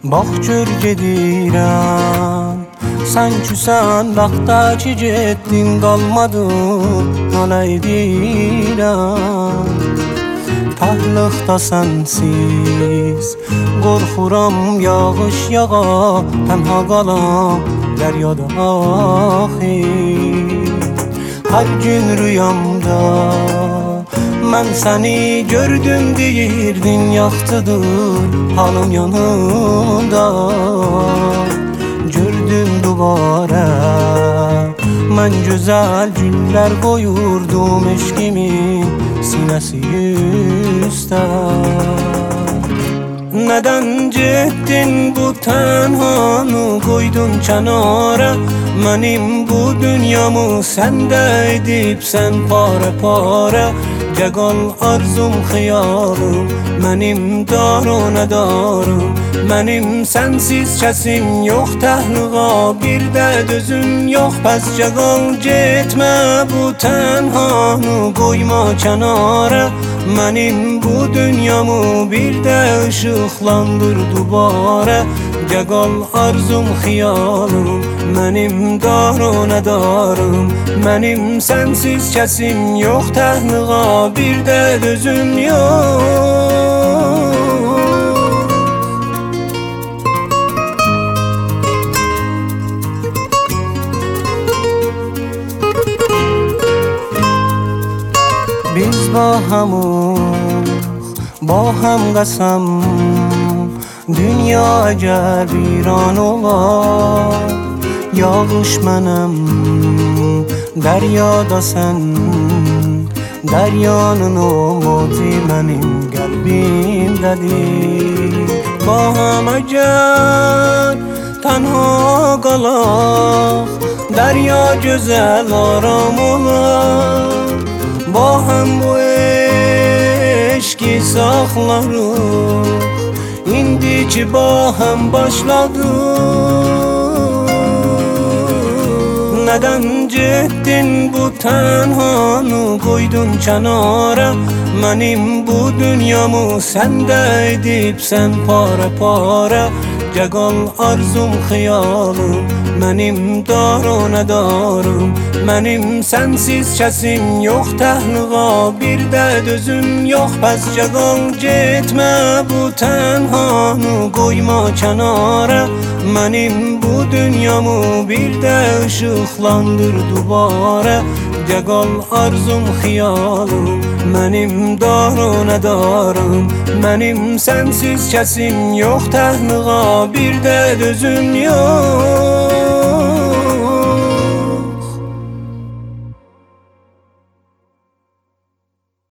Bax gör gedirəm, sən küsən vaxta ki getdin, qalmadın nalə edirəm. Təhliqda sənsiz qorxuram, yağış yağa tənha qalam dəryada axir. Hər gün rüyamda mən səni gördüm deyirdin, yaxtıdır halım yanımda. Gördüm duvara mən gözəl güllər qoyurdum, eşqimin sinəsi üstə. Nədən getdin bu tənhanı qoydun kənara, mənim bu dünyamı səndə edib sən para para. Gəqal arzum xiyalım, mənim darona darım, mənim sənsiz kəsim yox təhliğa, bir də dözüm yox. Pəs gəqal getmə bu tənhanı qoyma kənara, mənim bu dünyamı bir də ışıqlandır dubara. Gəqal arzum xiyalım, mənim darona darım, mənim sənsiz kəsim yox təhliğa, bir də dözüm yox. Biz با هم قسم dünya əgər viran olar, yağış mənəm, dəryada sən, dəryanın o mozi mənim qəlbimdədir. Ba ham əgər tənha qalaq, dərya gözəl aram olar. Ba ham bu eşki saxlarıq, İndiki baham başladı. Nədən getdin bu tənhanı qoydun kənara, mənim bu dünyamı səndə edib sən para para. Gəqal arzum xiyalım, mənim darona darım, mənim sənsiz kəsim yox təhliğa, bir də dözüm yox. Pəs gəqal getmə bu tənhanı qoyma kənara, mənim bu dünyamı bir də ışıqlandır dubara. Gəqal arzum xiyalım, mənim darona darım, mənim sənsiz kəsim yox təhliğa, bir də dözüm yox.